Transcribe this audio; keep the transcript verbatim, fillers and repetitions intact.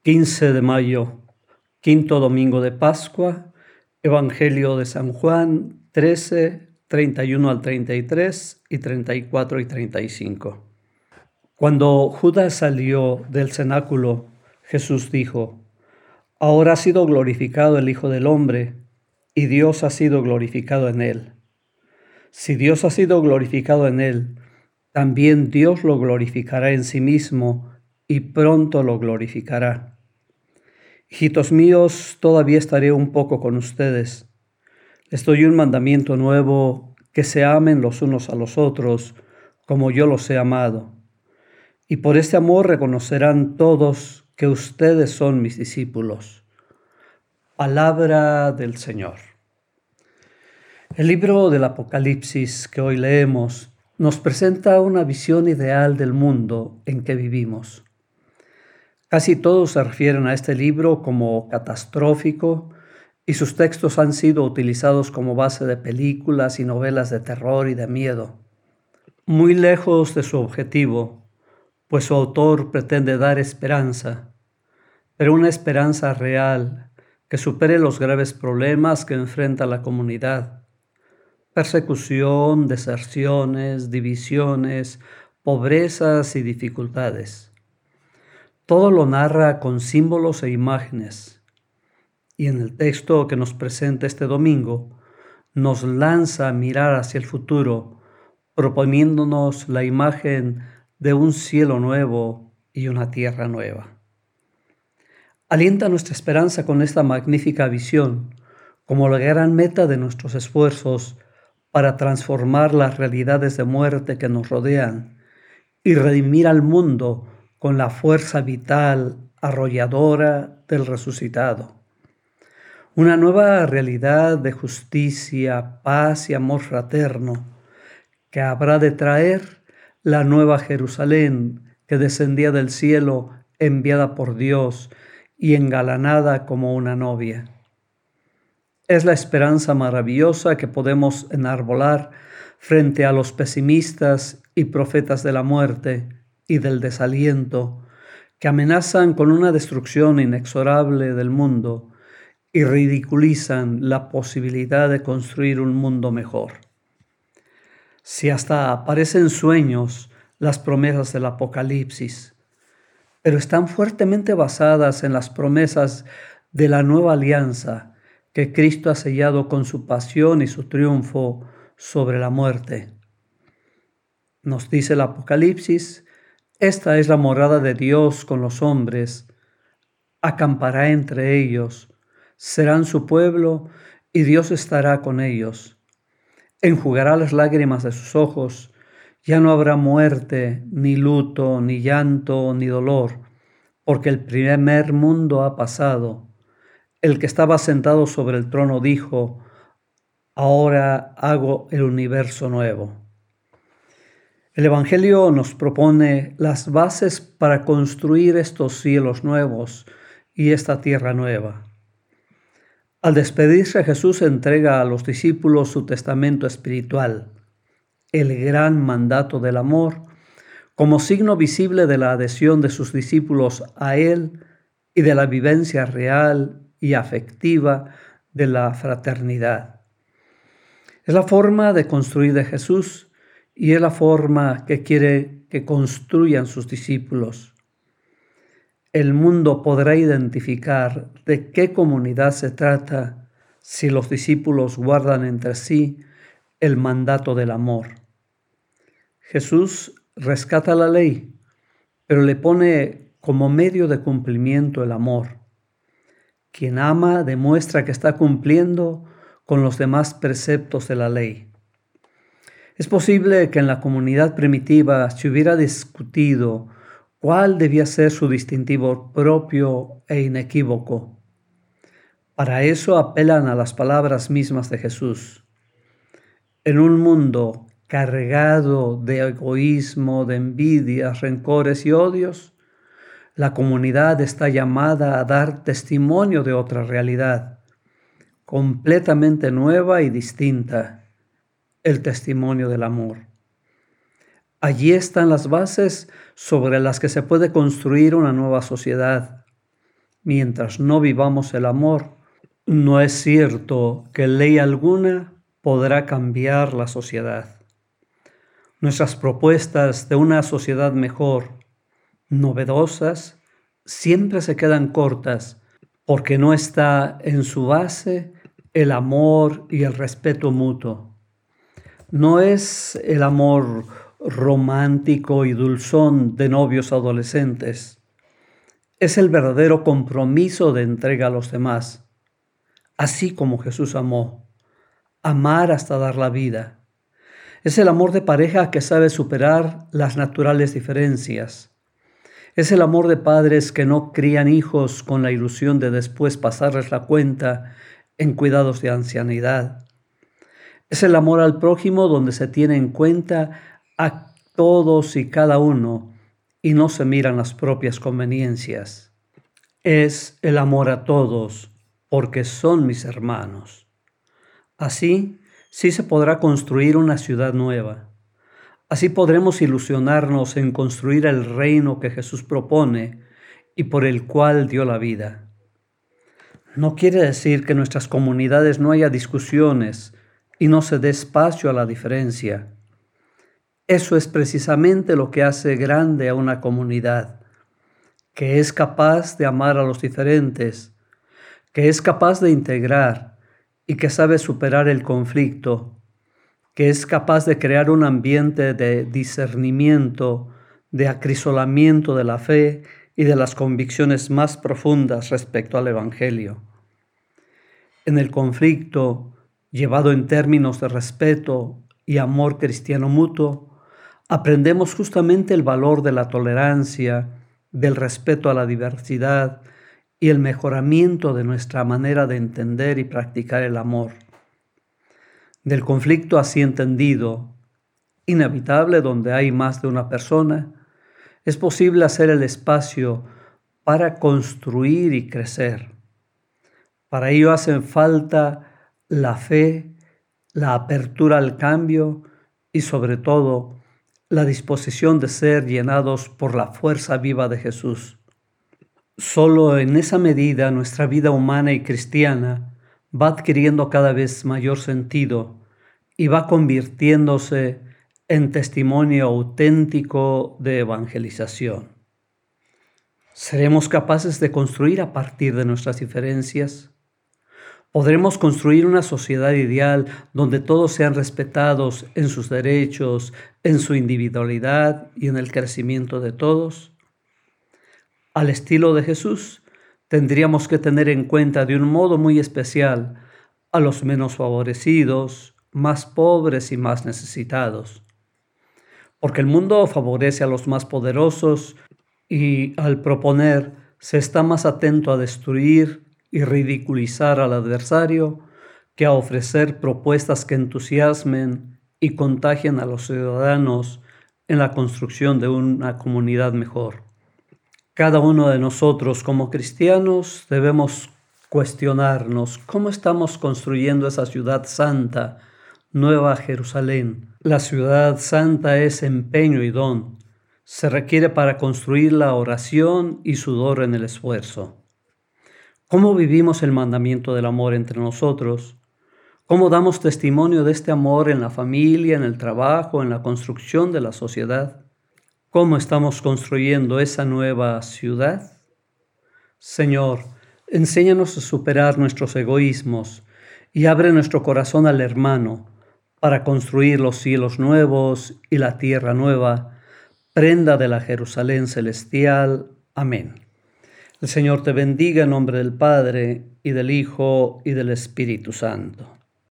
quince de mayo, quinto domingo de Pascua, Evangelio de San Juan trece, treinta y uno al treinta y tres y treinta y cuatro y treinta y cinco. Cuando Judas salió del cenáculo, Jesús dijo: Ahora ha sido glorificado el Hijo del Hombre, y Dios ha sido glorificado en él. Si Dios ha sido glorificado en él, también Dios lo glorificará en sí mismo, y pronto lo glorificará. Hijitos míos, todavía estaré un poco con ustedes. Les doy un mandamiento nuevo, que se amen los unos a los otros, como yo los he amado. Y por este amor reconocerán todos que ustedes son mis discípulos. Palabra del Señor. El libro del Apocalipsis que hoy leemos nos presenta una visión ideal del mundo en que vivimos. Casi todos se refieren a este libro como catastrófico y sus textos han sido utilizados como base de películas y novelas de terror y de miedo. Muy lejos de su objetivo, pues su autor pretende dar esperanza, pero una esperanza real que supere los graves problemas que enfrenta la comunidad. Persecución, deserciones, divisiones, pobrezas y dificultades. Todo lo narra con símbolos e imágenes. Y en el texto que nos presenta este domingo, nos lanza a mirar hacia el futuro, proponiéndonos la imagen de un cielo nuevo y una tierra nueva. Alienta nuestra esperanza con esta magnífica visión, como la gran meta de nuestros esfuerzos para transformar las realidades de muerte que nos rodean y redimir al mundo con la fuerza vital arrolladora del resucitado. Una nueva realidad de justicia, paz y amor fraterno que habrá de traer la nueva Jerusalén que descendía del cielo, enviada por Dios y engalanada como una novia. Es la esperanza maravillosa que podemos enarbolar frente a los pesimistas y profetas de la muerte y del desaliento, que amenazan con una destrucción inexorable del mundo y ridiculizan la posibilidad de construir un mundo mejor. Si hasta aparecen sueños las promesas del Apocalipsis, pero están fuertemente basadas en las promesas de la nueva alianza que Cristo ha sellado con su pasión y su triunfo sobre la muerte. Nos dice el Apocalipsis: esta es la morada de Dios con los hombres, acampará entre ellos, serán su pueblo y Dios estará con ellos. Enjugará las lágrimas de sus ojos, ya no habrá muerte, ni luto, ni llanto, ni dolor, porque el primer mundo ha pasado. El que estaba sentado sobre el trono dijo: ahora hago el universo nuevo. El Evangelio nos propone las bases para construir estos cielos nuevos y esta tierra nueva. Al despedirse, Jesús entrega a los discípulos su testamento espiritual, el gran mandato del amor, como signo visible de la adhesión de sus discípulos a Él y de la vivencia real y afectiva de la fraternidad. Es la forma de construir de Jesús y es la forma que quiere que construyan sus discípulos. El mundo podrá identificar de qué comunidad se trata si los discípulos guardan entre sí el mandato del amor. Jesús rescata la ley, pero le pone como medio de cumplimiento el amor. Quien ama demuestra que está cumpliendo con los demás preceptos de la ley. Es posible que en la comunidad primitiva se hubiera discutido cuál debía ser su distintivo propio e inequívoco. Para eso apelan a las palabras mismas de Jesús. En un mundo cargado de egoísmo, de envidias, rencores y odios, la comunidad está llamada a dar testimonio de otra realidad, completamente nueva y distinta, el testimonio del amor. Allí están las bases sobre las que se puede construir una nueva sociedad. mientras no vivamos el amor, no es cierto que ley alguna podrá cambiar la sociedad. Nuestras propuestas de una sociedad mejor, novedosas, siempre se quedan cortas porque no está en su base el amor y el respeto mutuo. No es el amor romántico y dulzón de novios adolescentes. Es el verdadero compromiso de entrega a los demás, así como Jesús amó, amar hasta dar la vida. Es el amor de pareja que sabe superar las naturales diferencias. Es el amor de padres que no crían hijos con la ilusión de después pasarles la cuenta en cuidados de ancianidad. Es el amor al prójimo donde se tiene en cuenta a todos y cada uno y no se miran las propias conveniencias. Es el amor a todos porque son mis hermanos. Así, sí se podrá construir una ciudad nueva. Así podremos ilusionarnos en construir el reino que Jesús propone y por el cual dio la vida. No quiere decir que en nuestras comunidades no haya discusiones y no se dé espacio a la diferencia. Eso es precisamente lo que hace grande a una comunidad, que es capaz de amar a los diferentes, que es capaz de integrar y que sabe superar el conflicto, que es capaz de crear un ambiente de discernimiento, de acrisolamiento de la fe y de las convicciones más profundas respecto al Evangelio. En el conflicto, llevado en términos de respeto y amor cristiano mutuo, aprendemos justamente el valor de la tolerancia, del respeto a la diversidad y el mejoramiento de nuestra manera de entender y practicar el amor. Del conflicto así entendido, inevitable donde hay más de una persona, es posible hacer el espacio para construir y crecer. Para ello hacen falta la fe, la apertura al cambio y sobre todo la disposición de ser llenados por la fuerza viva de Jesús. Solo en esa medida nuestra vida humana y cristiana va adquiriendo cada vez mayor sentido y va convirtiéndose en testimonio auténtico de evangelización. ¿Seremos capaces de construir a partir de nuestras diferencias? ¿Podremos construir una sociedad ideal donde todos sean respetados en sus derechos, en su individualidad y en el crecimiento de todos? Al estilo de Jesús, tendríamos que tener en cuenta de un modo muy especial a los menos favorecidos, más pobres y más necesitados. Porque el mundo favorece a los más poderosos y al proponer se está más atento a destruir y ridiculizar al adversario que a ofrecer propuestas que entusiasmen y contagien a los ciudadanos en la construcción de una comunidad mejor. Cada uno de nosotros como cristianos debemos cuestionarnos cómo estamos construyendo esa ciudad santa, Nueva Jerusalén. La ciudad santa es empeño y don. Se requiere para construirla oración y sudor en el esfuerzo. ¿Cómo vivimos el mandamiento del amor entre nosotros? ¿Cómo damos testimonio de este amor en la familia, en el trabajo, en la construcción de la sociedad? ¿Cómo estamos construyendo esa nueva ciudad? Señor, enséñanos a superar nuestros egoísmos y abre nuestro corazón al hermano para construir los cielos nuevos y la tierra nueva, prenda de la Jerusalén celestial. Amén. El Señor te bendiga en nombre del Padre, y del Hijo, y del Espíritu Santo.